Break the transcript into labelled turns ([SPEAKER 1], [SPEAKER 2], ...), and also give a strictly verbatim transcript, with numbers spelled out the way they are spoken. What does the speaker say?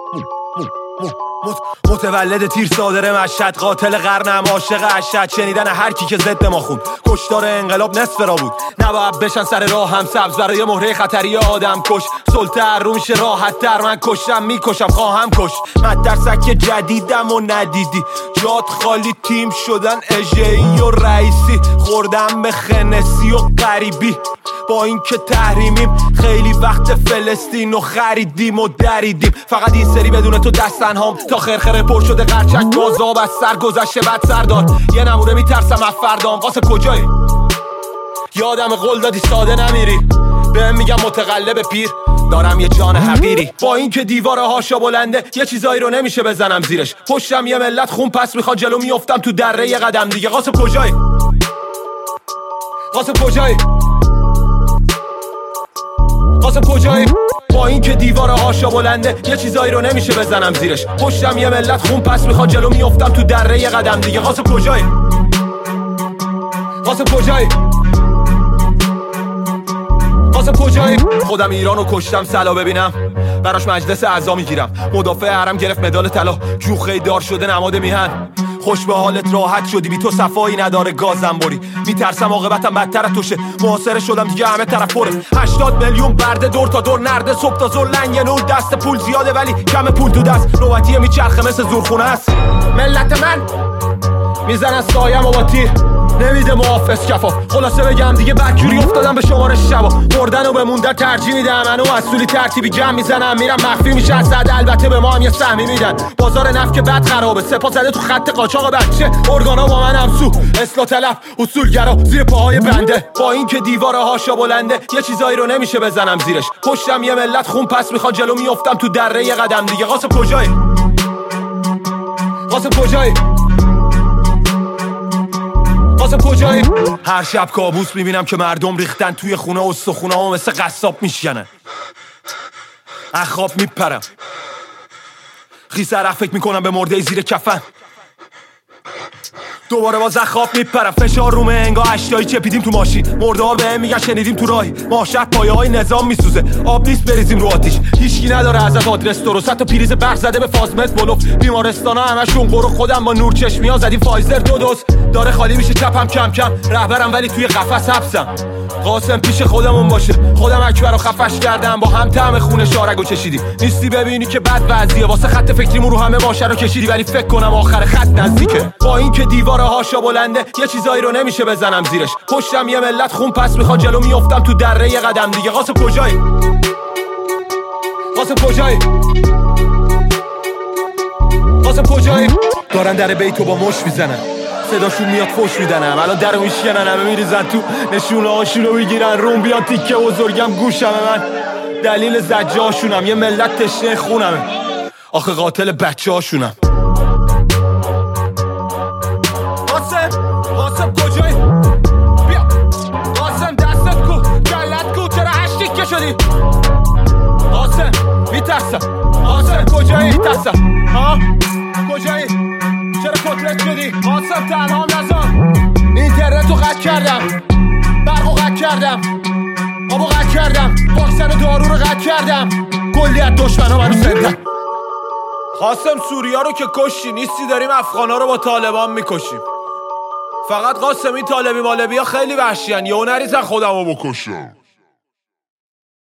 [SPEAKER 1] متولد تیر صادر مشهد، قاتل قرنم عاشق اشهد. شنیدن هر کی که ضد ما خوند، کشتار انقلاب نصف را بود. نباید بشن سر راه هم سبز برای مهره خطری آدم کش. سلطه رو میشه راحت تر، من کشم میکشم خواهم کش. مدرسک جدیدم و ندیدی، جات خالی تیم شدن اژه‌ای و رئیسی. خوردم به خنسی و غریبی، با این که تحریمیم خیلی وقت فلسطین رو خریدیم و دریدیم. فقط این سری بدون تو دستن هم تا خرخره پر شده قرچک گازاب از سر گذشته بعد سر داد. یه نمونه میترسم از فردام. واسه کجایی؟ یادم قول دادی ساده نمیری، بهم میگم متقلب پیر، دارم یه جان حقیری. با این که دیوار هاشا بلنده، یه چیزایی رو نمیشه بزنم زیرش. پشتم یه ملت خون پس میخواد، جلو میافتم تو دره یه قدم دیگه. قاسم کجایی؟ قاسم کجایی؟ قاسم کجایی؟ با این که دیوار هاشا بلنده، یه چیزایی رو نمیشه بزنم زیرش. پشتم یه ملت خون پس میخواد، جلو میافتم تو دره یه قدم دیگه. قاسم کجایی؟ قاسم کجایی؟ قاسم کجایی؟ خودم ایرانو کشتم سلا ببینم، براش مجلس اعضا میگیرم. مدافع حرم گرفت مدال طلا، جوخه دار شده نماد میهن. خوش به حالت راحت شدی، بی تو صفایی نداره گازم بری. میترسم عاقبتم بدتر توشه، محاصره شدم دیگه همه طرف پره. هشتاد میلیون برده دور تا دور، نرده صبح تا زور. لنگ نور دست پول زیاده ولی کم پول تو دست. نوبتیه میچرخه مثل زورخونه است. ملت من میزنن سایم و با تیر، نمیده محافظ کفاف. خلاصه بگم دیگه بدجوری افتادم به شمارش شبا. مردن و بموندن ترجیح میدم، منو اصولی ترتیبی جمع میزنم. میرم مخفی میشه از صد، البته به ما هم یه سهمی میدن. بازار نفت که بد خرابه، سپاه زده تو خط قاچاق بچه. ارگانا با من همسو، اصلاح طلب اصولگرا زیر پاهای بنده. با این که دیوار هاشا بلنده، یه چیزایی رو نمیشه بزنم زیرش. پشتم یه ملت خون پس میخواد، جلو میافتم تو دره یه قدم دیگه. قاسم کجایی؟ قاسم کجایی؟ قاسم کجایی؟ هر شب کابوس میبینم که مردم ریختن توی خونه استخونه ها، مثل قصاب میشکنن. اخواب میپرم، خیس عرق فکر میکنم به مرده زیر کفن. دوباره باز اخواب میپرم، فشار رومه انگا اشتایی چپیدیم تو ماشین. مرده ها بهم میگن شنیدیم تو راهی، ماشت پایه های نظام میسوزه. آب نیست بریزیم رو آتیش، هیچکی نداره ازت آدرس درست. حتی پریز برق زده به فازمت بلوف. بیمارستانا همشون قرو، خودم با نور چشمی ها زدیم فایزر دو دوز. داره خالی میشه چپم کم کم، رهبرم ولی توی قفس حبسم. قاسم پیش خودمون باشه، خودم اکبر رو خفش کردم. با هم طعم خون شارگو چشیدیم. نیستی ببینی که بد وضعیه، واسه خط فکریمون رو همه باشه رو کشیدی. ولی فکر کنم آخر خط نزدیکه. با این که دیوار هاشا بلنده، یه چیزایی رو نمیشه بزنم زیرش. پشتم یه ملت خون پس میخواد، جلو میافتم تو دره یه قدم دیگه. قاسم کجایی؟ قاسم کجایی؟ قاسم کجایی؟ دارن در بیتو با مش میزنن، صداشون میاد فوش میدنم. الان درو میشکنن، همه میریزن تو، نشونه هاشونو میگیرن. روم بیان تیکه بزرگم گوشمه من، دلیل زجه هاشونم. یه ملت تشنه خونمه، آخه قاتل بچه هاشونم. قاسم قاسم کجایی؟ بیا قاسم دستت کو، کلت کو، چرا هشت تیکه شدی؟ قاسم میترسم. قاسم کجایی؟ میترسم. ها کجایی؟ چرا کتلت شدی؟ قاسم تنها نذار. اینترنتو قطع کردم، برقو قطع کردم، آبو قطع کردم، واکسن و دارو رو قطع کردم. کلی از دشمنا منو زندن. قاسم سوریا رو که کشتی، نیستی داریم افغانا رو با طالبان میکشیم. فقط قاسم این طالبی مالبی ها خیلی وحشی ان، یهو نریزن خودمو بکشم.